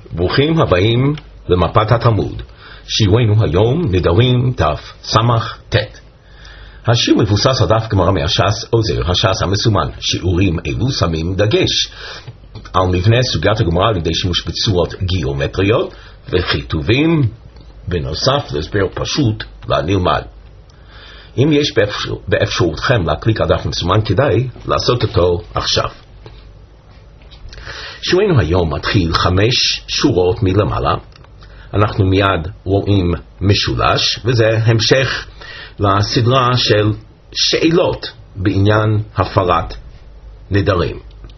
ברוכים הבאים למפת התלמוד. שיעורנו היום נדרים דף סמך תת. השיר מבוסס על דף גמרא מהש"ס עוזר הש"ס המסומן. שיעורים אלו שמים דגש על מבנה סוגיית הגמרא על ידי שימוש בצורות גיאומטריות וכיתובים, בנוסף להסבר פשוט לנלמד. אם יש באפשרותכם להקליק על דף מסומן, כדאי לעשות אותו עכשיו. שיעורנו היום מתחיל 5 שורות מלמעלה. אנחנו מיד רואים משולש, וזה המשך לסדרה של שאלות בעניין הפרת נדרים.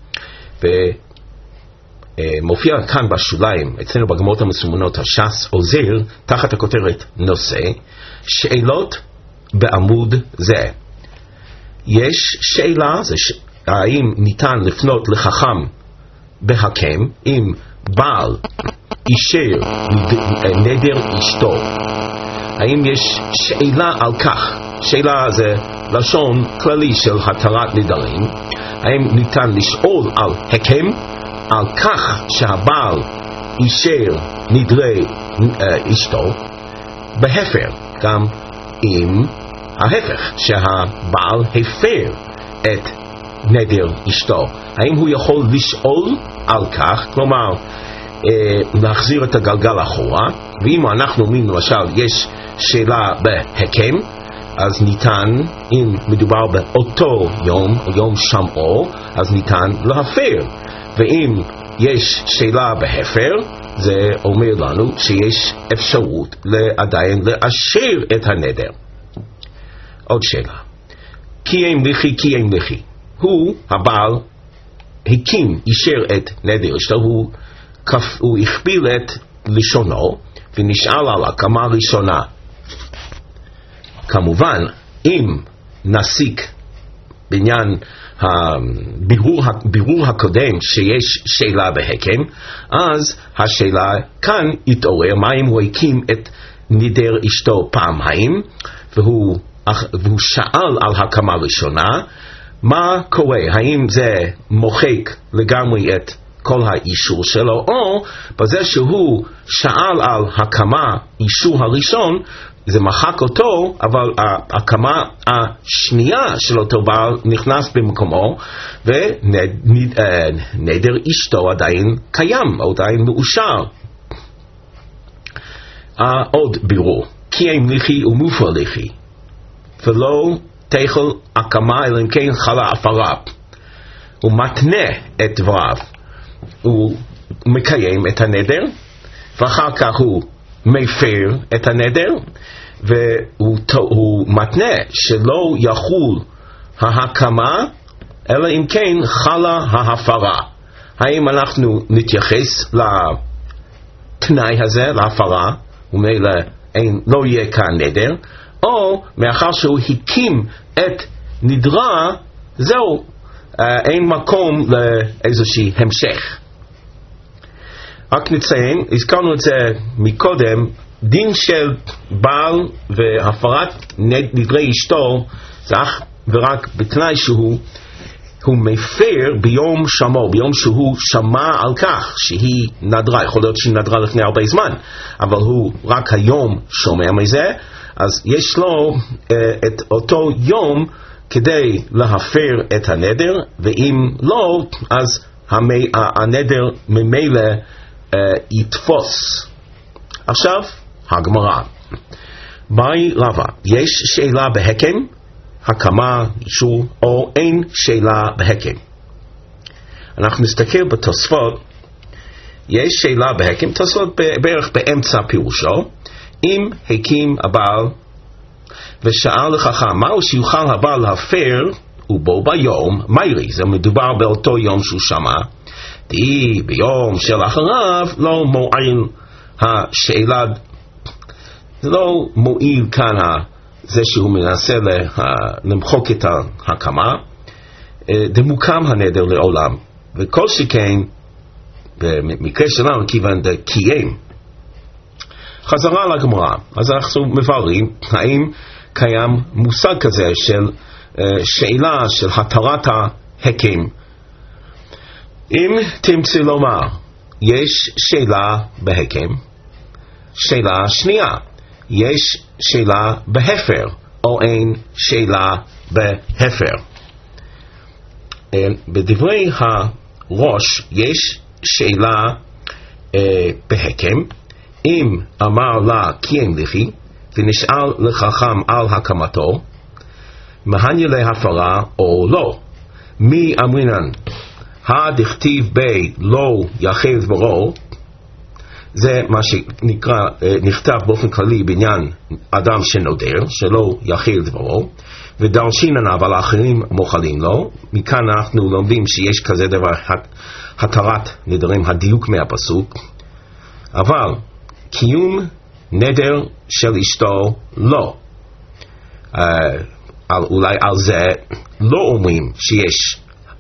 ומופיע כאן בשוליים, אצלנו בגמרות המסומנות הש"ס עוזר, תחת הכותרת נושא, שאלות בעמוד זה. יש שאלה, האם ניתן לפנות לחכם בהקם אם בעל אישר נדר אשתו? האם יש שאלה על כך? שאלה זה לשון כללי של התרת נדרים. האם ניתן לשאול על הקם, על כך שהבעל אישר נדרי אשתו? בהפר, גם אם ההפך, שהבעל הפר את נדר אשתו, האם הוא יכול לשאול על כך? כלומר, להחזיר את הגלגל אחורה. ואם אנחנו אומרים למשל יש שאלה בהקם, אז ניתן, אם מדובר באותו יום, יום שמעו, אז ניתן להפר. ואם יש שאלה בהפר, זה אומר לנו שיש אפשרות עדיין לאשר את הנדר. עוד שאלה, כי אין לכי, הוא הבעל הקים, אישר את נדר אשתו, הוא הכפיל את לשונו ונשאל על הקמה ראשונה. כמובן, אם נסיק בעניין הבירור הקודם שיש שאלה בהקם, אז השאלה כאן התעורר, מה אם הוא הקים את נדר אשתו פעמיים והוא שאל על הקמה ראשונה, מה קורה? האם זה מוחק לגמרי את כל האישור שלו, או בזה שהוא שאל על הקמה, אישור הראשון, זה מחק אותו, אבל הקמה השנייה של אותו בעל נכנס במקומו, ונדר אשתו עדיין קיים, עדיין מאושר. עוד בירור, כי אין לכי ומופר לכי, ולא תאכל הקמה אלא אם כן חלה הפרה. הוא מתנה את דבריו, הוא מקיים את הנדר, ואחר כך הוא מפר את הנדר, והוא מתנה שלא יחול ההקמה, אלא אם כן חלה ההפרה. האם אנחנו נתייחס לתנאי הזה, להפרה, ומילא לא יהיה כאן נדר, או מאחר שהוא הקים את נדרה, זהו, אין מקום לאיזושהי המשך. רק נציין, הזכרנו את זה מקודם, דין של בעל והפרת נדרי אשתו זה אך ורק בתנאי שהוא מפר ביום שמו, ביום שהוא שמע על כך שהיא נדרה. יכול להיות שהיא נדרה לפני הרבה זמן, אבל הוא רק היום שומע מזה, אז יש לו את אותו יום כדי להפר את הנדר, ואם לא, אז הנדר ממילא יתפוס. עכשיו הגמרא, באי רבא, יש שאלה בהקם, הקמה, אישור, או אין שאלה בהקם? אנחנו נסתכל בתוספות, יש שאלה בהקם, תוספות בערך באמצע פירושו, אם הקים הבעל ושאל לחכם מהו שיוכל הבעל להפר ובו ביום מיירי, זה מדובר באותו יום שהוא שמע, די ביום של אחריו לא מועיל השאלה, זה לא מועיל כאן זה שהוא מנסה למחוק את ההקמה, דמוקם הנדר לעולם, וכל שכן במקרה שלנו כיוון דקיים. חזרה לגמרא, אז אנחנו מבררים האם קיים מושג כזה של שאלה של התרת ההקם. אם תמצא לומר יש שאלה בהקם. שאלה שנייה, יש שאלה בהפר, או אין שאלה בהפר. בדברי הראש יש שאלה בהקם. אם אמר לה כי אין לכי, ונשאל לחכם על הקמתו, מהניה להפרה או לא. מי אמרינן, הדכתיב בי לא יחל דברו, זה מה שנקרא, נכתב באופן כללי בעניין אדם שנודר, שלא יחל דברו, ודרשינן אבל האחרים מוכלים לו. מכאן אנחנו לומדים שיש כזה דבר, התרת נדרים, הדיוק מהפסוק. אבל קיום נדר של אשתו לא. אולי על זה לא אומרים שיש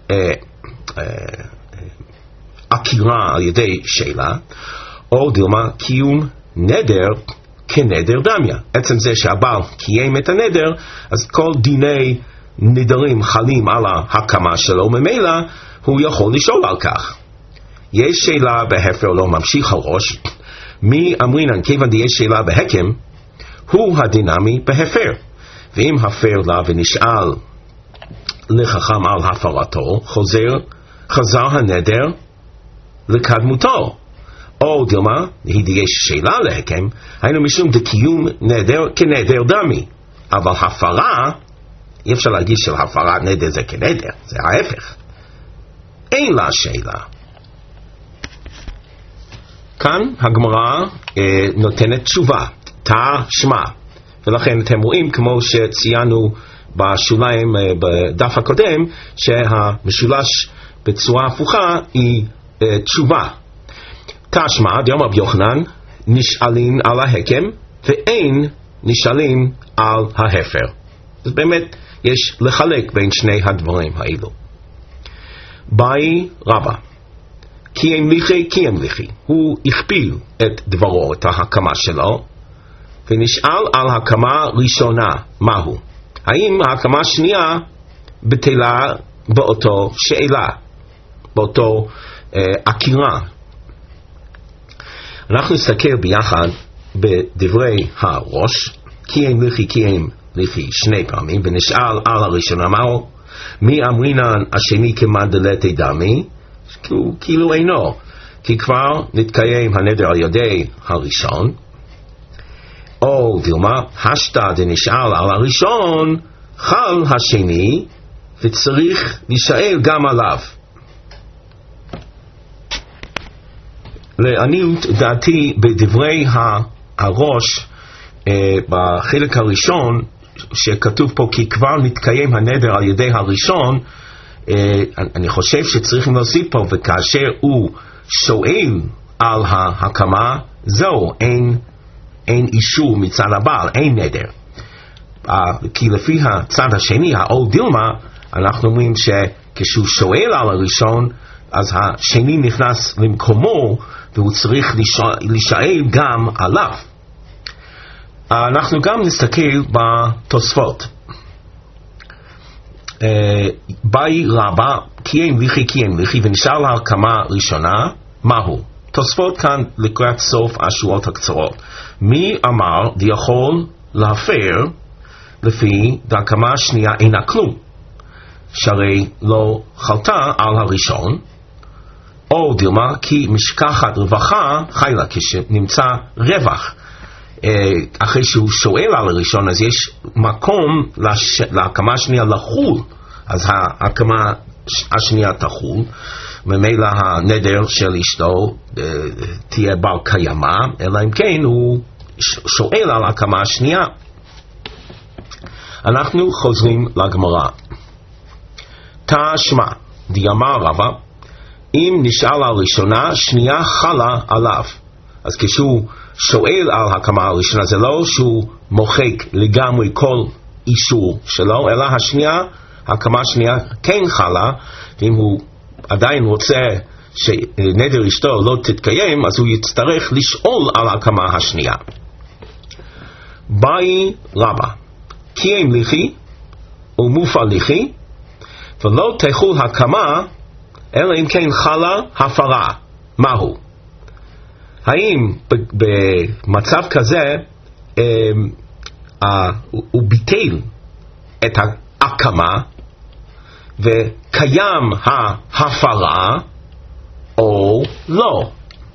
עקירה על ידי שאלה, או דילמה קיום נדר כנדר דמיה. עצם זה שהבעל קיים את הנדר, אז כל דיני נדרים חלים על ההקמה שלו, ממילא הוא יכול לשאול על כך. יש שאלה בהפר לא, ממשיך הראש. מי אמרינן, כיוון יש שאלה בהקם, הוא הדינמי בהפר. ואם הפר לה ונשאל לחכם על הפרתו, חזר הנדר לקדמותו. או דילמה, יש שאלה להקם, היינו משום דקיום נדר כנדר דמי. אבל הפרה, אי אפשר להגיד שהפרת נדר זה כנדר, זה ההפך. אין לה שאלה. כאן הגמרא נותנת תשובה, תשמע. ולכן אתם רואים, כמו שציינו בשוליים בדף הקודם, שהמשולש בצורה הפוכה היא תשובה. תשמע, דיום רבי יוחנן, נשאלים על ההקם, ואין נשאלים על ההפר. אז באמת יש לחלק בין שני הדברים האלו. באי רבא, כי אין ליחי, כי אין ליחי. הוא הכפיל את דברו, את ההקמה שלו, ונשאל על הקמה ראשונה, מהו? האם ההקמה שנייה בטלה באותו שאלה, באותו עקירה? אנחנו נסתכל ביחד בדברי הראש, כי אין ליחי, כי אין ליחי, שני פעמים, ונשאל על הראשונה, מהו? מי אמרינן השני כמדלתי דמי? כאילו אינו, כי כבר נתקיים הנדר על ידי הראשון. או דילמה, השתא דנשאל על הראשון, חל השני, וצריך להישאל גם עליו. לעניות דעתי בדברי הראש, בחלק הראשון, שכתוב פה כי כבר נתקיים הנדר על ידי הראשון, אני חושב שצריכים להוסיף פה, וכאשר הוא שואל על ההקמה, זהו, אין אישור מצד הבעל, אין נדר. כי לפי הצד השני, האו דילמה, אנחנו אומרים שכשהוא שואל על הראשון, אז השני נכנס למקומו, והוא צריך להישאל גם עליו. אנחנו גם נסתכל בתוספות. באי רבא, כי אין ליחי, כי אין ליחי, ונשאל ההקמה ראשונה, מהו? תוספות כאן לקראת סוף השורות הקצרות. מי אמר יכול להפר לפי ההקמה השנייה אינה כלום? שהרי לא חלתה על הראשון, או דילמה כי משכחת רווחה חיילה, כשנמצא רווח אחרי שהוא שואל על הראשון, אז יש מקום להקמה השנייה לחול, אז ההקמה השנייה תחול, ממילא הנדר של אשתו תהיה בר קיימה, אלא אם כן הוא שואל על ההקמה השנייה. אנחנו חוזרים לגמרא. תשמע, דיאמר רבא, אם נשאל על ראשונה, שנייה חלה עליו. אז כשהוא שואל על הקמה הראשונה, זה לא שהוא מוחק לגמרי כל אישור שלו, אלא השנייה, הקמה השנייה כן חלה, ואם הוא עדיין רוצה שנדר אשתו לא תתקיים, אז הוא יצטרך לשאול על הקמה השנייה. באי רבא, כי אין ליחי ומופע ליחי, ולא תחול הקמה, אלא אם כן חלה הפרה. מהו? האם במצב כזה הוא ביטל את ההקמה וקיים ההפרה או לא?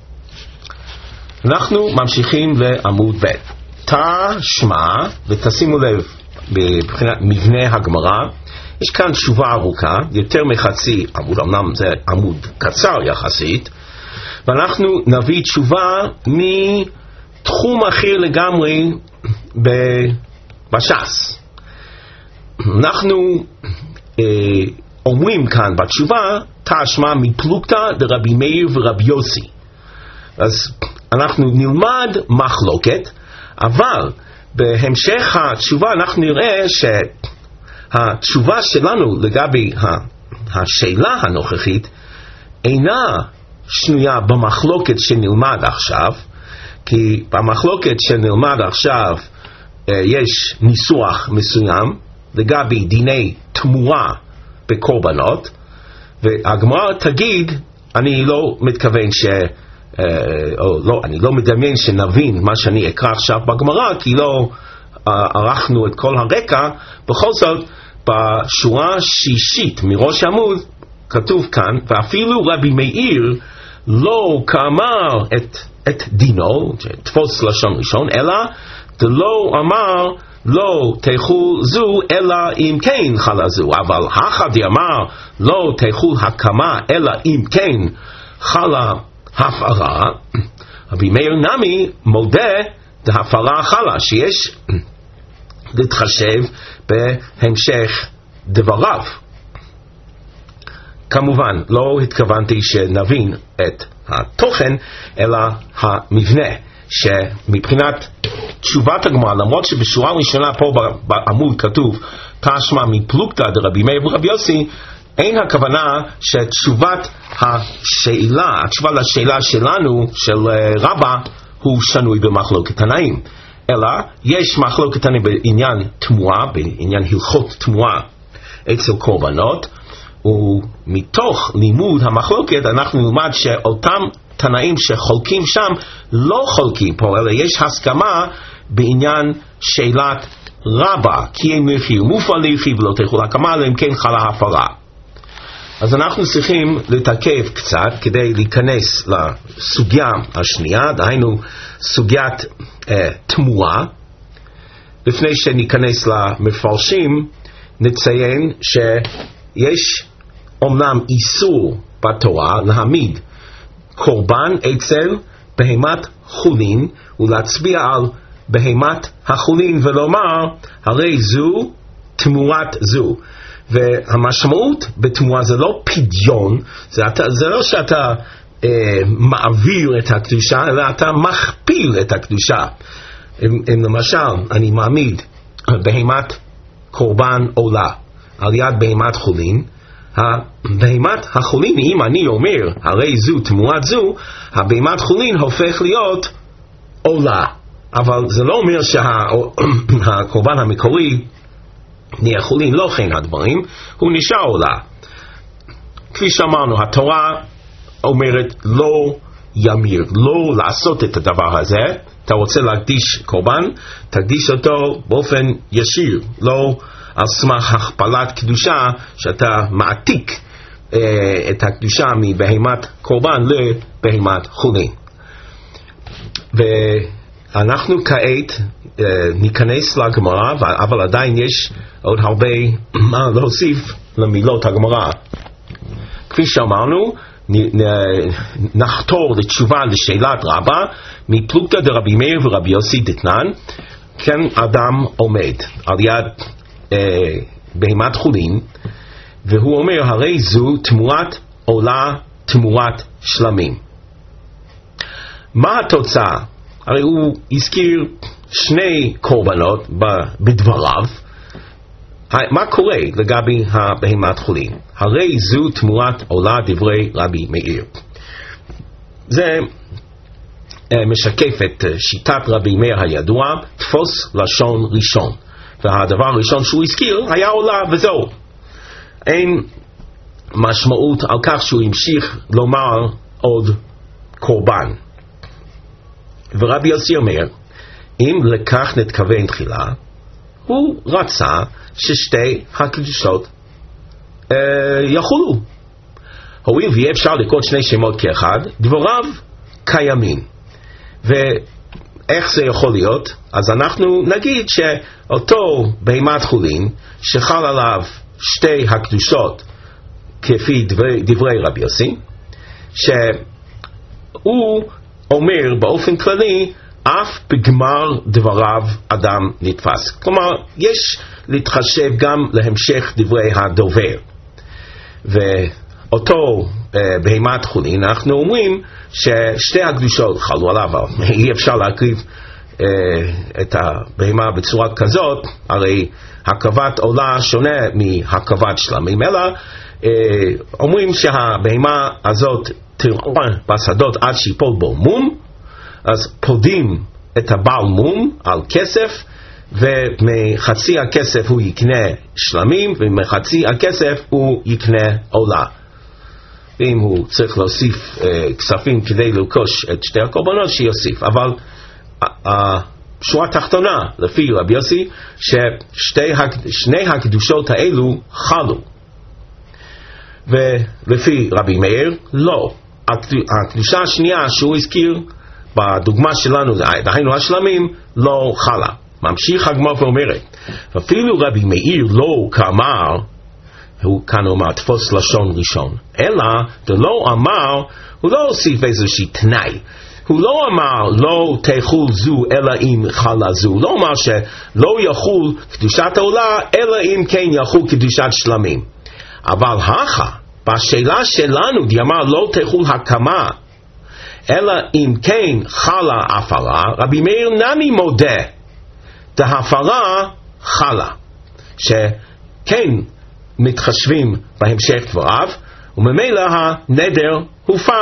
אנחנו ממשיכים לעמוד ב'. תשמע, ותשימו לב מבחינת מבנה הגמרא, יש כאן תשובה ארוכה, יותר מחצי עמוד, אמנם זה עמוד קצר יחסית, ואנחנו נביא תשובה מתחום אחר לגמרי בש"ס. אנחנו אומרים כאן בתשובה, תשמע מפלוגתא דרבי מאיר ורבי יוסי. אז אנחנו נלמד מחלוקת, אבל בהמשך התשובה אנחנו נראה שהתשובה שלנו לגבי השאלה הנוכחית אינה שנויה במחלוקת שנלמד עכשיו, כי במחלוקת שנלמד עכשיו יש ניסוח מסוים לגבי דיני תמורה בקורבנות, והגמרא תגיד, אני לא מתכוון אני לא מדמיין שנבין מה שאני אקרא עכשיו בגמרא, כי לא ערכנו את כל הרקע. בכל זאת, בשורה שישית מראש עמוד כתוב כאן, ואפילו רבי מאיר לא כאמר את דינו, תפוס לשון ראשון, אלא דלא אמר לא תאכול זו אלא אם כן חלה זו, אבל הכא דאמר לא תאכול הקמה אלא אם כן חלה הפרה, רבי מאיר נמי מודה דהפרה חלה, שיש להתחשב בהמשך דבריו. כמובן לא התכוונתי שנבין את התוכן, אלא המבנה, שמבחינת תשובת הגמרא, למרות שבשורה ראשונה פה בעמוד כתוב תשמע מפלוגתא דרבי מאיר ורבי יוסי, אין הכוונה שתשובת השאלה, התשובה לשאלה שלנו, של רבא, הוא שנוי במחלוקת תנאים, אלא יש מחלוקת תנאים בעניין תמורה, בעניין הלכות תמורה אצל קורבנות, ומתוך לימוד המחלוקת אנחנו נלמד שאותם תנאים שחולקים שם לא חולקים פה, אלא יש הסכמה בעניין שאלת רבא, כי אם יחי ומופע ליחי ולא תאכול הקמה אלא אם כן חלה הפרה. אז אנחנו צריכים לתעכב קצת כדי להיכנס לסוגיה השנייה, דהיינו סוגיית תמורה. לפני שניכנס למפרשים, נציין שיש אומנם איסור בתורה להעמיד קורבן אצל בהמת חולין ולהצביע על בהמת החולין ולומר הרי זו תמורת זו. והמשמעות בתמורה זה לא פדיון, זה לא שאתה מעביר את הקדושה, אלא אתה מכפיל את הקדושה. אם למשל אני מעמיד בהמת קורבן עולה על יד בהמת חולין, הבהמת החולין, אם אני אומר הרי זו תמורת זו, הבהמת חולין הופך להיות עולה, אבל זה לא אומר שהקורבן המקורי נהיה חולין, לא כן הדברים, הוא נשאר עולה. כפי שאמרנו, התורה אומרת לא ימיר, לא לעשות את הדבר הזה. אתה רוצה להקדיש קורבן, תקדיש אותו באופן ישיר, לא על סמך הכפלת קדושה שאתה מעתיק את הקדושה מבהמת קורבן לבהמת חולין. ואנחנו כעת ניכנס לגמרא, אבל עדיין יש עוד הרבה מה להוסיף למילות הגמרא. כפי שאמרנו, נחתור לתשובה לשאלת רבא, מפלוגתא דרבי מאיר ורבי יוסי דתנן, כן אדם עומד על יד בהמת חולין, והוא אומר הרי זו תמורת עולה תמורת שלמים. מה התוצאה? הרי הוא הזכיר שני קורבנות בדבריו. מה קורה לגבי הבהמת חולין? הרי זו תמורת עולה דברי רבי מאיר. זה משקף את שיטת רבי מאיר הידוע, תפוס לשון ראשון. והדבר הראשון שהוא הזכיר היה עולה וזהו. אין משמעות על כך שהוא המשיך לומר עוד קורבן. ורבי יוסי אומר, אם לכך נתכוון תחילה, הוא רצה ששתי הקדושות יחולו. הואיל ואי אפשר לקרוא שני שמות כאחד, דבריו קיימים. ואיך זה יכול להיות? אז אנחנו נגיד שאותו בהמת חולין שחל עליו שתי הקדושות כפי דברי רבי יוסי, שהוא אומר באופן כללי אף בגמר דבריו אדם נתפס. כלומר, יש להתחשב גם להמשך דברי הדובר. ואותו בהמת חולין, אנחנו אומרים ששתי הקדושות חלו עליו, אי אפשר להקריב את הבהמה בצורה כזאת, הרי הקרבת עולה שונה מהקרבת שלמים, אלא אומרים שהבהמה הזאת תראה בשדות עד שיפול בו מום, אז פודים את הבעל מום על כסף, ומחצי הכסף הוא יקנה שלמים, ומחצי הכסף הוא יקנה עולה. ואם הוא צריך להוסיף כספים כדי לרכוש את שתי הקורבנות, שיוסיף. אבל השורה התחתונה, לפי רבי יוסי, ששני הקדושות האלו חלו. ולפי רבי מאיר, לא. הקדושה השנייה שהוא הזכיר בדוגמה שלנו, דהיינו השלמים, לא חלה. ממשיך הגמרא ואומרת, אפילו רבי מאיר לא כאמר, הוא כאן אומר תפוס לשון ראשון, אלא דלא אמר, הוא לא הוסיף איזושהי תנאי, הוא לא אמר לא תחול זו אלא אם חלה זו, הוא לא אמר שלא יחול קדושת העולה אלא אם כן יחול קדושת שלמים. אבל הכה בשאלה שלנו דאמר לא תחול הקמה אלא אם כן חלה הפרה, רבי מאיר נמי מודה דהפרה חלה, שכן מתחשבים בהמשך דבריו, וממילא הנדר הופר.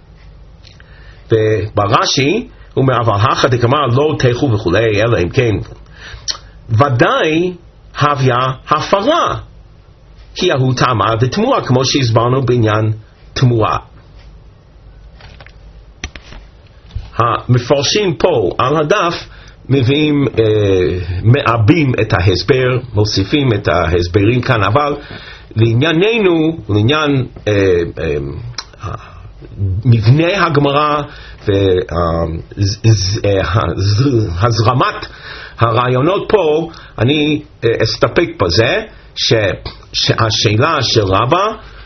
וברש"י הוא אומר, אבל הכה דקאמר לא תחול וכולי, אלא אם כן, ודאי הוויה הפרה, כי הוא טמאה ותמורה, כמו שהסברנו בעניין תמורה. המפרשים פה על הדף מביאים, מעבים את ההסבר, מוסיפים את ההסברים כאן, אבל לענייננו, לעניין מבנה הגמרא והזרמת הרעיונות פה, אני אסתפק בזה שהשאלה של רבא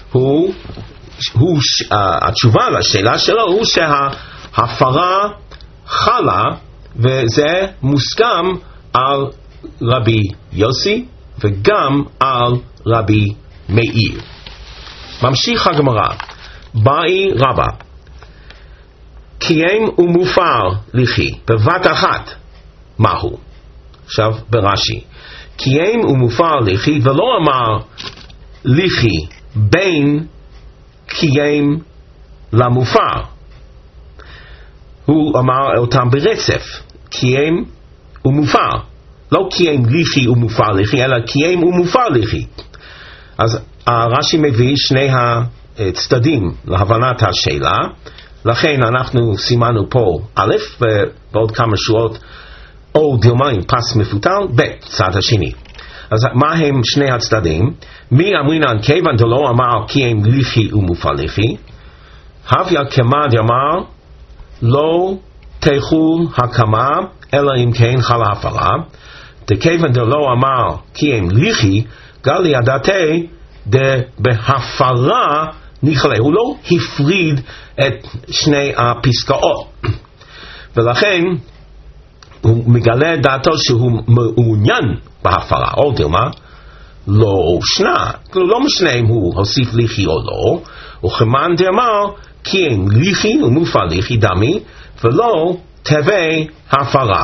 התשובה לשאלה שלו הוא שההפרה חלה, וזה מוסכם על רבי יוסי וגם על רבי מאיר. ממשיך הגמרא, באי רבא, קיים ומופר לכי בבת אחת, מהו? עכשיו ברש"י, קיים ומופר לכי, ולא אמר לכי בין קיים למופר, הוא אמר אותם ברצף, קיים ומופר, לא קיים לכי ומופר לכי, אלא קיים ומופר לכי. אז הרש"י מביא שני הצדדים להבנת השאלה, לכן אנחנו סימנו פה א', ובעוד כמה שורות או דילמיים פס מפותל בצד השני. אז מה הם שני הצדדים? מי אמרינן כיוון דלא אמר קיים לכי ומופר לכי, הוויה כמה דאמר לא תחול הקמה אלא אם כן חלה הפרה, דכיוון דלא אמר קיים לכי גלי הדתי בהפרה נכלה, הוא לא הפריד את שני הפסקאות, ולכן הוא מגלה דעתו שהוא מעוניין בהפרה, או דילמה לא שנה, לא משנה אם הוא הוסיף לכי או לא, וכמן דאמר קיים לכי ומופר לכי דמי, ולא תהווה הפרה.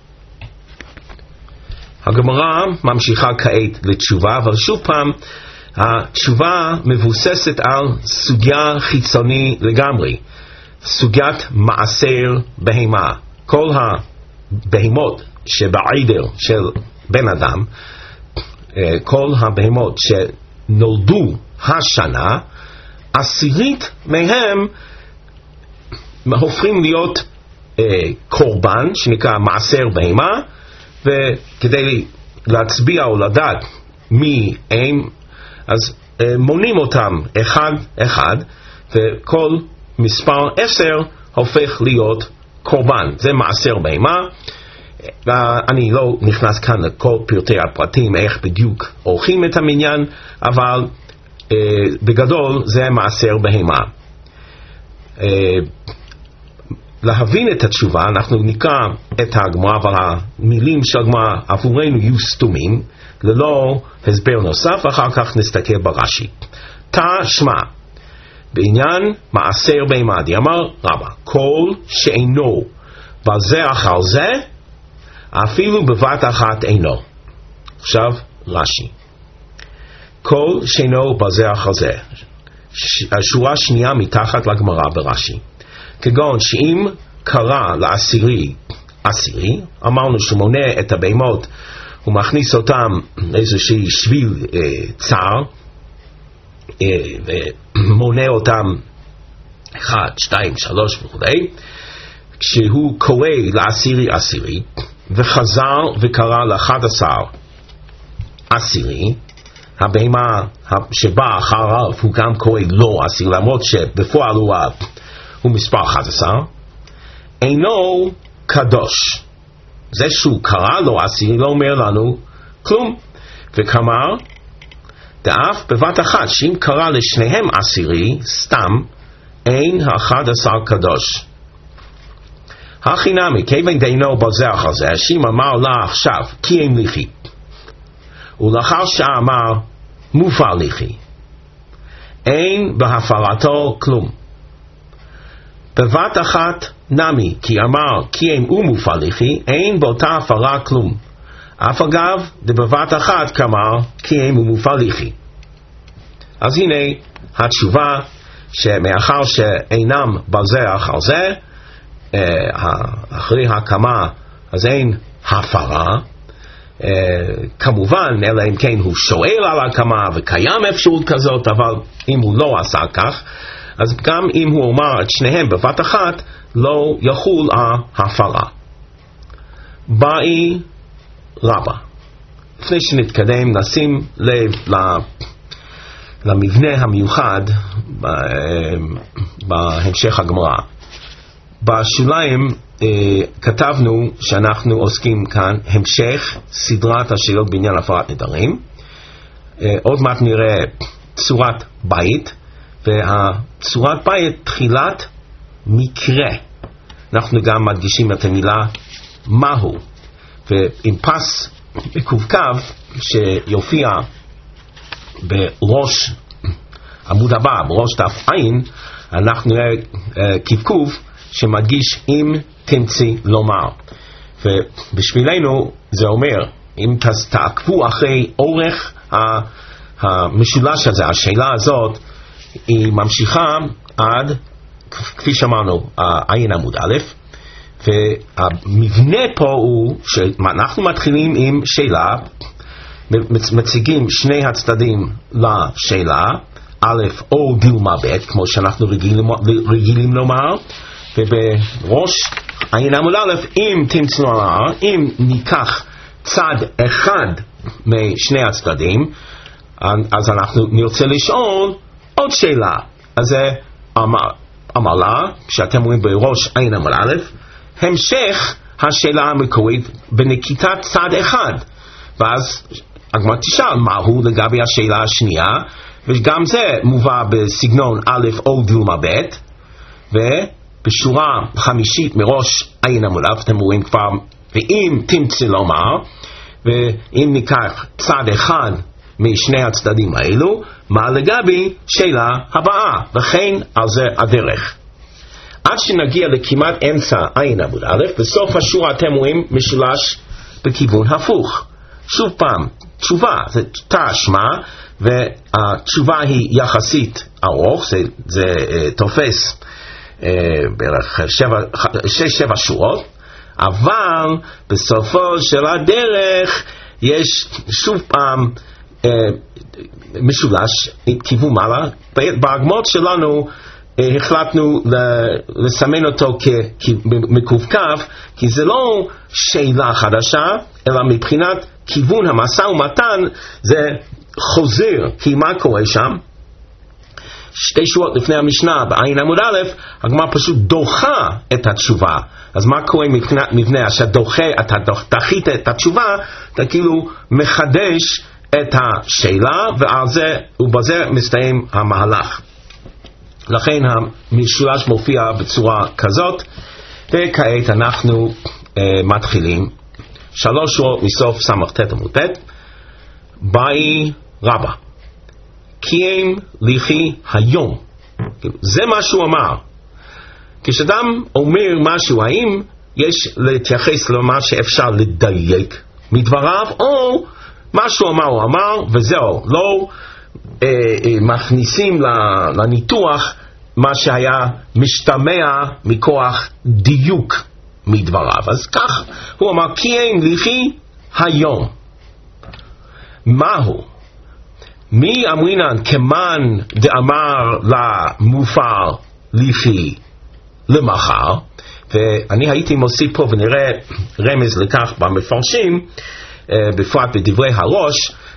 הגמרא ממשיכה כעת לתשובה, אבל שוב פעם התשובה מבוססת על סוגיה חיצוני לגמרי, סוגיית מעשר בהמה. כל הבהמות שבעדר של בן אדם, כל הבהמות שנולדו השנה, 10 מהם הופכים להיות קורבן שנקרא מעשר בהמה, וכדי להצביע או לדעת מי הם, אז מונים אותם אחד אחד, וכל מספר 10 הופך להיות קורבן. זה מעשר בהמה. אני לא נכנס כאן לכל פרטי הפרטים איך בדיוק עורכים את המניין, אבל בגדול זה מעשר בהמה. להבין את התשובה אנחנו נקרא את הגמרא, אבל המילים של הגמרא עבורנו יהיו סתומים ללא הסבר נוסף, ואחר כך נסתכל ברש"י. תשמע, בעניין מעשר בהמה, אמר רבא, כל שאינו בזה אחר זה, אפילו בבת אחת אינו. עכשיו רש"י, כל שאינו בזה אחר זה, השורה השנייה מתחת לגמרא ברש"י, כגון שאם קרא לעשירי, אמרנו שמונה את הבהמות ומכניס אותם לאיזושהי שביל צר, ומונה אותם 1, 2, 3 וכו', כשהוא קורא לעשירי וחזר וקרא ל11 עשירי, הבהמה שבא אחריו הוא גם קורא לא עשירי, למרות שבפועל הוא מספר 11, אינו קדוש. זה שהוא קרא לו עשירי לא אומר לנו כלום. וכאמר, דאף בבת אחת שאם קרא לשניהם עשירי סתם, אין 11 קדוש. הכי נמי, כיוון דיינו בזה אחר זה, שאם אמר לה עכשיו כי אין ליחי, ולאחר שאמר מופר ליחי, אין בהפרתו כלום. בבת אחת נמי, כי אמר כי אין ומופר ליחי, אין באותה הפרה כלום. אף אגב, בבת אחת כאמר כי אין ומופר ליחי. אז הנה התשובה, שמאחר שאינם בזה אחר זה, אחרי הקמה, אז אין הפרה, כמובן, אלא אם כן הוא שואל על הקמה וקיים אפשרות כזאת, אבל אם הוא לא עשה כך, אז גם אם הוא אומר את שניהם בבת אחת, לא יחול ההפרה. באי רבא. לפני שנתקדם, נשים לב למבנה המיוחד בהמשך הגמרא. בשוליים כתבנו שאנחנו עוסקים כאן המשך סדרת השאלות בעניין הפרת נדרים. עוד מעט נראה צורת בית, והצורת בית תחילת מקרה. אנחנו גם מדגישים את המילה מהו, ועם פס מקווקו שיופיע בראש עמוד הבא, בראש דף עין, אנחנו נראה קווקו שמדגיש אם תמצי לומר. ובשבילנו זה אומר, אם תעקבו אחרי אורך המשולש הזה, השאלה הזאת היא ממשיכה עד, כפי שאמרנו, עין עמוד א', והמבנה פה הוא שאנחנו מתחילים עם שאלה, מציגים שני הצדדים לשאלה, א' או דילמה ב', כמו שאנחנו רגילים לומר, ובראש עין עמוד א', אם תמצאו לומר, אם ניקח צד אחד משני הצדדים, אז אנחנו נרצה לשאול עוד שאלה. אז זה אמר לה, כשאתם רואים בראש עין עמוד א', המשך השאלה המקורית בנקיטת צד אחד, ואז הגמרא תשאל מהו לגבי השאלה השנייה, וגם זה מובא בסגנון א' או דילמה ב', ובשורה חמישית מראש עין עמוד א' אתם רואים כבר ואם תמצא לומר, ואם ניקח צד אחד משני הצדדים האלו, מה לגבי שאלה הבאה, וכן על זה הדרך. עד שנגיע לכמעט אמצע עין עמוד א', בסוף השורה אתם רואים משולש בכיוון הפוך. שוב פעם, תשובה, זה תשמע, והתשובה היא יחסית ארוך, זה תופס בערך 6-7 שורות, אבל בסופו של הדרך יש שוב פעם משולש עם כיוון מעלה. בהגמות שלנו החלטנו לסמן אותו כמקווקו, כי זה לא שאלה חדשה, אלא מבחינת כיוון המשא ומתן זה חוזר. כי מה קורה שם? 2 שורות לפני המשנה בעין עמוד א', הגמרא פשוט דוחה את התשובה. אז מה קורה מבחינת מבנה? שדוחה, אתה דחית את התשובה, אתה כאילו מחדש את השאלה, ובזה מסתיים המהלך. לכן המשולש מופיע בצורה כזאת, וכעת אנחנו מתחילים 3 שורות מסוף סמ"ט עמוד ב'. באי רבא קיים ליחי היום. זה מה שהוא אמר. כשאדם אומר משהו, האם יש להתייחס למה שאפשר לדייק מדבריו, או מה שהוא אמר הוא אמר וזהו, לא מכניסים לניתוח מה שהיה משתמע מכוח דיוק מדבריו. אז כך הוא אמר, קיים ליחי היום. מהו? מי אמרינן כמן דאמר למופר ליחי למחר? ואני הייתי מוסיף פה ונראה רמז לכך במפרשים, בפרט בדברי הראש,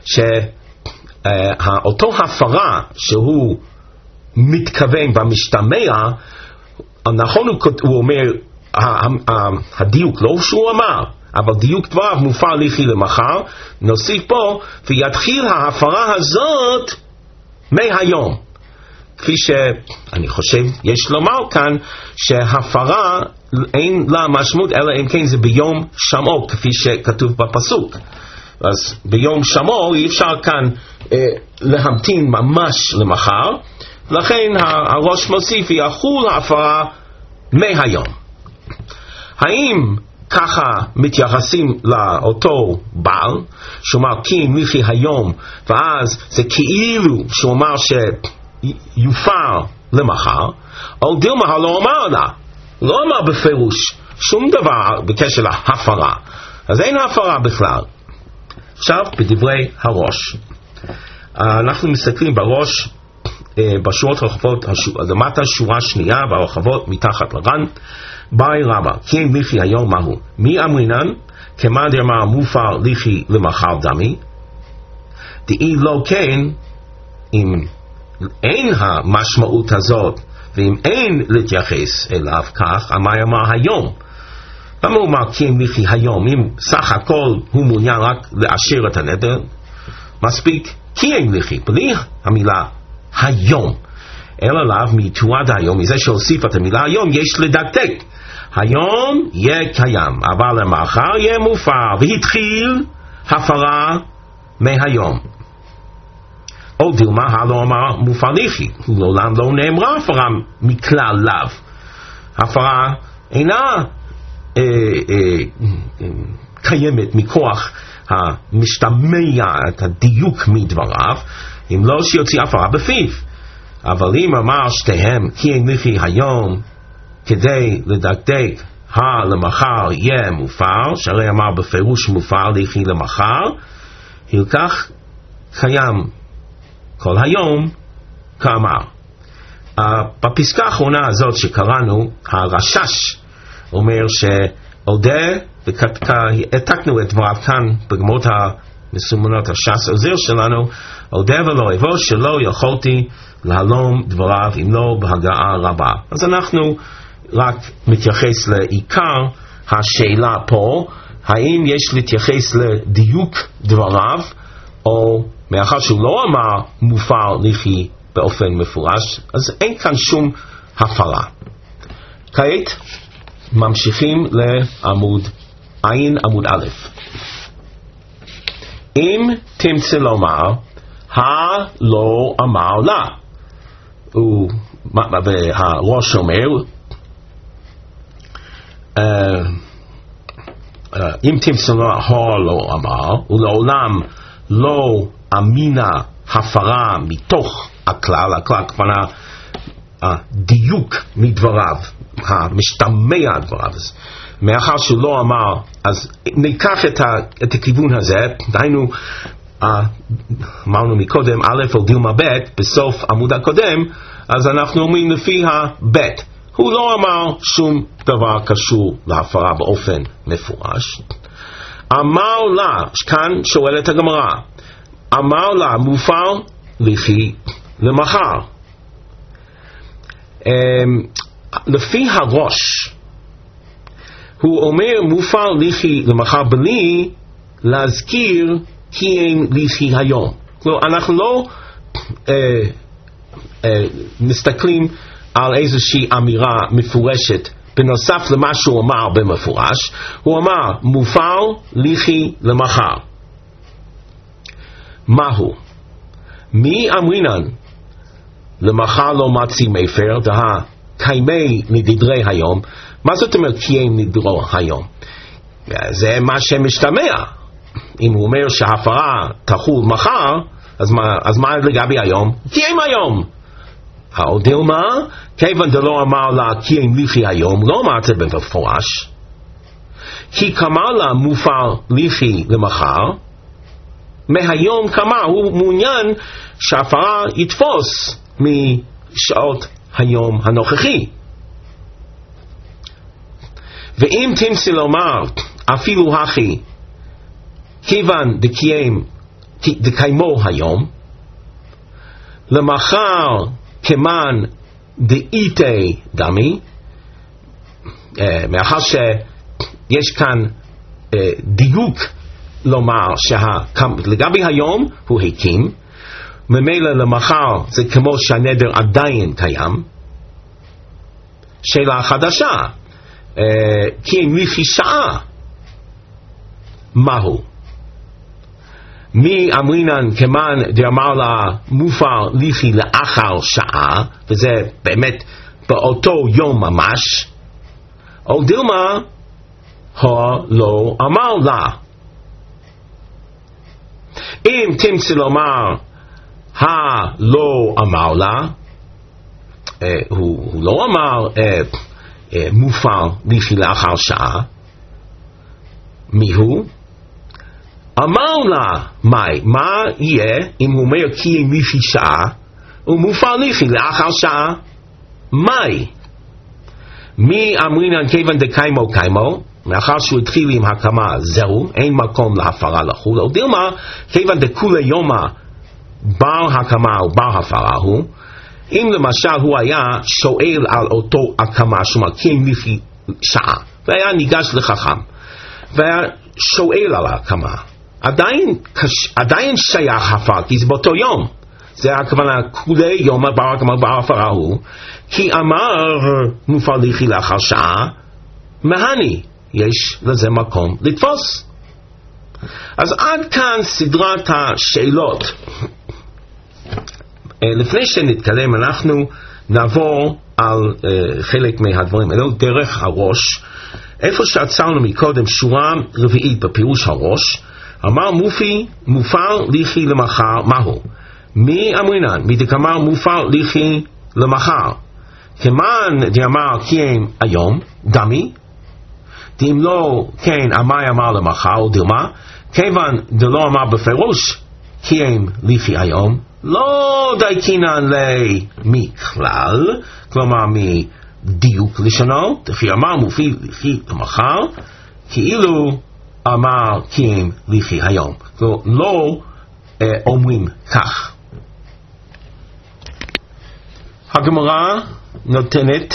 שאותו הפרה שהוא מתכוון במשתמע, נכון הוא אומר, הדיוק לא שהוא אמר, אבל דיוק דבריו מופר ליחי למחר, נוסיף פה, ויתחיל ההפרה הזאת מהיום. כפי שאני חושב יש לומר כאן, שהפרה אין לה משמעות, אלא אם כן זה ביום שמעו, כפי שכתוב בפסוק. אז ביום שמעו אי אפשר כאן להמתין ממש למחר, לכן הראש מוסיף, יחול ההפרה מהיום. האם ככה מתייחסים לאותו בעל, שאומר קיים ליחי היום, ואז זה כאילו שאומר שיופר למחר, או דילמה לא אמר לה, לא אמר בפירוש שום דבר בקשר להפרה, אז אין הפרה בכלל. עכשיו בדברי הראש, אנחנו מסתכלים בראש בשורות הרחבות, למטה שורה שנייה ברחבות מתחת לרן. באי רבא קיים ליחי היום מהו? מי אמרינן כמאן דאמר מופר ליחי למחר דמי? דאי לא כן, אם אין המשמעות הזאת ואם אין להתייחס אליו כך, אמר היום. למה הוא אמר קיים ליחי היום? אם סך הכל הוא מעוניין רק לאשר את הנדר, מספיק קיים ליחי בלי המילה היום, אלא לאו מתועד היום, מזה שהוסיף את המילה היום יש לדקדק, היום יהיה קיים, אבל למחר יהיה מופר, והתחיל הפרה מהיום. או דילמה הלא אמר מופר ליחי, לעולם לא נאמרה הפרה מכלל לאו. הפרה אינה קיימת מכוח המשתמע את הדיוק מדבריו, אם לא שיוציא הפרה בפיו. אבל אם אמר שתיהם קיים ליחי היום כדי לדקדק למחר יהיה מופר, שהרי אמר בפירוש מופר ליחי למחר, הלקח קיים כל היום כאמר. בפסקה האחרונה הזאת שקראנו, הרשש אומר שעודה, והעתקנו את דבריו כאן בגמרות המסומנות הש"ס עוזר שלנו, עודה ולא אבוא שלא יכולתי להלום דבריו אם לא בהגעה רבה. אז אנחנו רק מתייחס לעיקר השאלה פה, האם יש להתייחס לדיוק דבריו, או מאחר שהוא לא אמר מופר ליחי באופן מפורש, אז אין כאן שום הפרה. כעת ממשיכים לעמוד עין עמוד א'. אם תמצא לומר הלא אמר לה, והראש אומר אם תמצא לומר הלא אמר, ולעולם לא אמינה הפרה מתוך הכלל, הכלל כוונה הדיוק מדבריו, המשתמע דבריו. מאחר שהוא לא אמר, אז ניקח את הכיוון הזה, דהיינו, אמרנו מקודם, א' או דילמה ב', בסוף עמוד הקודם, אז אנחנו אומרים לפי הבית, הוא לא אמר שום דבר קשור להפרה באופן מפורש. אמר לה, כאן שואלת הגמרא, אמר לה מופר לכי למחר. לפי הראש הוא אומר מופר לכי למחר בלי להזכיר כי אין לכי היום. אנחנו לא מסתכלים על איזושהי אמירה מפורשת בנוסף למה שהוא אמר במפורש. הוא אמר מופר לכי למחר. מהו? מי אמרינן למחר לא מצי מפר, דה קיימי נדרי היום. מה זאת אומרת קיים נדרו היום? זה מה שמשתמע. אם הוא אומר שההפרה תחול מחר, אז מה לגבי היום? קיים היום. דילמה, כיוון דלא אמר לה קיים לכי היום, לא אמר את זה במפורש. כי כמה לה מופר לכי למחר, מהיום כמה, הוא מעוניין שההפרה יתפוס משעות היום הנוכחי. ואם תמצא לומר אפילו הכי כיוון דקיימו היום, למחר כמן דאיתי דמי, מאחר שיש כאן דיוק לומר שלגבי היום הוא הקים, ממילא למחר זה כמו שהנדר עדיין קיים. שאלה חדשה, כי אם לפי שעה, מהו? מי אמרינן כמן דאמר לה מופר לפי לאחר שעה, וזה באמת באותו יום ממש, או דילמה לא אמר לה. אם תמצא לומר לא אמר לה, הוא לא אמר מופר לפי לאחר שעה. מיהו? אמר לה מה יהיה אם הוא אומר כי אם לפי שעה ומופר לפי לאחר שעה? מי אמרינן כיוון דקיימו קיימו, מאחר שהוא התחיל עם הקמה זהו, אין מקום להפרה לחול. או דילמה, כיוון דכולי יומא בר הקמה או בר הפרה הוא, אם למשל הוא היה שואל על אותו הקמה, שאומר כי אם לפי שעה, והיה ניגש לחכם והיה שואל על הקמה, עדיין שייך הפרה, כי זה באותו יום. זה הכוונה כולי יום בר הקמה בר הפרה הוא, כי אמר מופר לכי לאחר שעה, מהני יש לזה מקום לתפוס. אז עד כאן סדרת השאלות. לפני שנתקדם אנחנו נעבור על חלק מהדברים אלו דרך הראש. איפה שעצרנו מקודם, שורה רביעית בפירוש הראש, אמר מופר לכי למחר, מהו? מי אמרינן? מי דקאמר מופר לכי למחר, כמן דאמר קיים היום דמי, דאם לא כן אמר אמר למחר, או דילמה, כיוון דלא אמר בפירוש קיים לפי היום, לא דייקינן לי מכלל, כלומר מדיוק לשונו, לפי אמר מופי לפי למחר, כאילו אמר קיים לפי היום. לא אומרים כך. הגמרא נותנת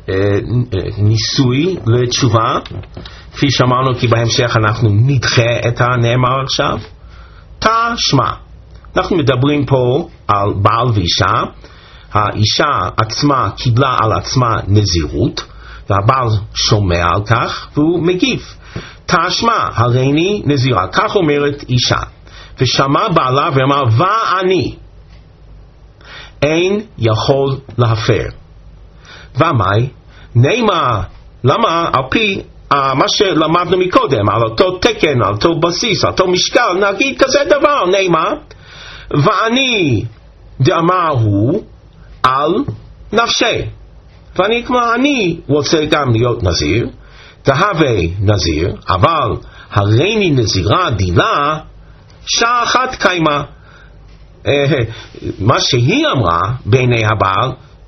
ניסוי לתשובה, כפי שאמרנו, כי בהמשך אנחנו נדחה את הנאמר עכשיו. תשמע, אנחנו מדברים פה על בעל ואישה. האישה עצמה קיבלה על עצמה נזירות, והבעל שומע על כך והוא מגיב. תשמע, הריני נזירה, כך אומרת אישה. ושמע בעלה ואמר ואני אין יכול להפר. ומאי? נאמר, למה? על פי מה שלמדנו מקודם, על אותו תקן, על אותו בסיס, על אותו משקל, נגיד כזה דבר, נאמר, ואני דאמר הוא על נפשי. ואני כמו אני רוצה גם להיות נזיר, תהווה נזיר, אבל הריני נזירה דילה שעה אחת קיימה. מה שהיא אמרה בעיני הבעל,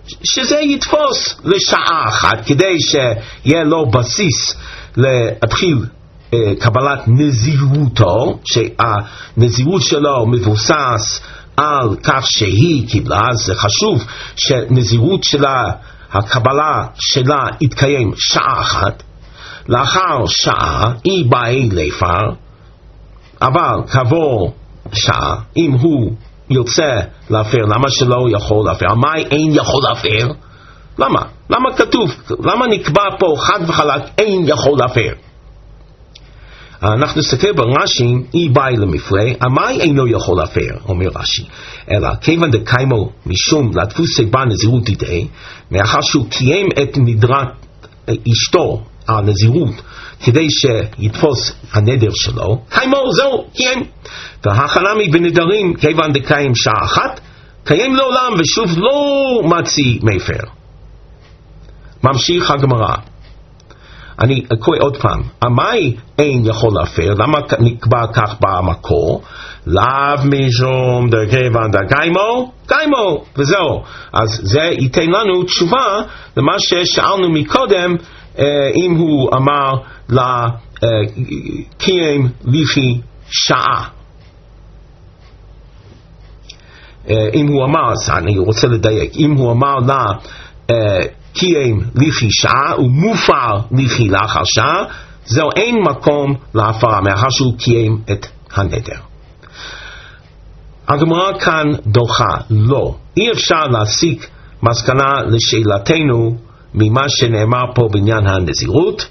שזה יתפוס לשעה אחת, כדי שיהיה לו בסיס להתחיל קבלת נזירותו, שהנזירות שלו מבוסס על כך שהיא קיבלה. זה חשוב שנזירות שלה, הקבלה שלה יתקיים שעה אחת. לאחר שעה היא באה לפר, אבל כעבור שעה, אם הוא יוצא להפר, למה שלא יכול להפר? מה אין יכול להפר? למה? למה כתוב? למה נקבע פה חד וחלק אין יכול להפר? אנחנו נסתכל ברש"י, היא באה למפרע, המאי אינו יכול להפר, אומר רש"י, אלא כיוון דקיימו משום לדפוסי בה נזירות דידי, מאחר שהוא קיים את נדרת אשתו הנזירות כדי שיתפוס הנדר שלו, קיימו זהו, קיים. והחנמי בנדרים, כיוון דקיים שעה אחת, קיים לעולם ושוב לא מציא מפר. ממשיך הגמרא. אני קורא עוד פעם, המאי אין יכול להפר, למה נקבע כך במקור? לאו משום דכיוון דקיימו, קיימו, וזהו. אז זה ייתן לנו תשובה למה ששאלנו מקודם, אם הוא אמר לקיים לפי שעה. אם הוא אמר, אני רוצה לדייק, אם הוא אמר קיים לפי שעה ומופר לפי לאחר שעה, זהו אין מקום להפרה, מאחר שהוא קיים את הנדר. הגמרא כאן דוחה, לא. אי אפשר להסיק מסקנה לשאלתנו ממה שנאמר פה בעניין הנזירות.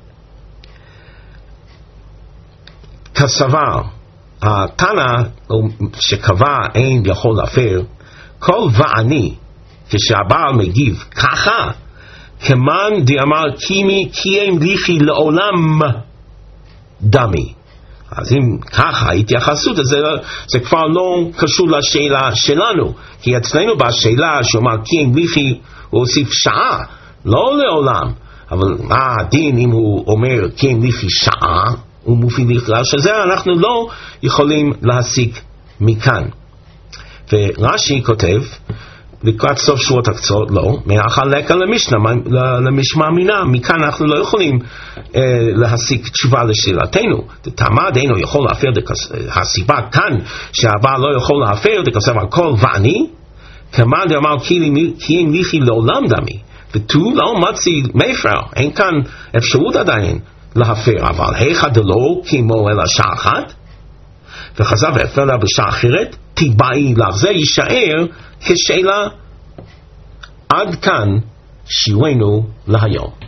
כסבר, התנא שקבע אין יכול להפר, כל ועני, כשהבעל מגיב ככה, כמן דאמר קימי קיים ליחי לעולם דמי. אז אם ככה התייחסות, זה כבר לא קשור לשאלה שלנו, כי אצלנו בשאלה שאומר קיים ליחי הוא הוסיף שעה, לא לעולם. אבל מה הדין אם הוא אומר קיים ליחי שעה ומופיע לכלל, שזה אנחנו לא יכולים להסיק מכאן. ורש"י כותב לקראת סוף שורות הקצות, לא, מהחלק למשמע מינה, מכאן אנחנו לא יכולים להסיק תשובה לשאלתנו. תעמד אינו יכול להפר, הסיבה כאן שהבעל לא יכול להפר, דכסב על כל ועני, כמה דאמר כי אם ליחי לעולם דמי, ותו לא מציא מפר, אין כאן אפשרות עדיין להפר, אבל היכא דלא כמו אלא שעה אחת, וחזר והפר לה בשעה אחרת, תיבאי לך, זה יישאר כשאלה. עד כאן שיעורנו להיום.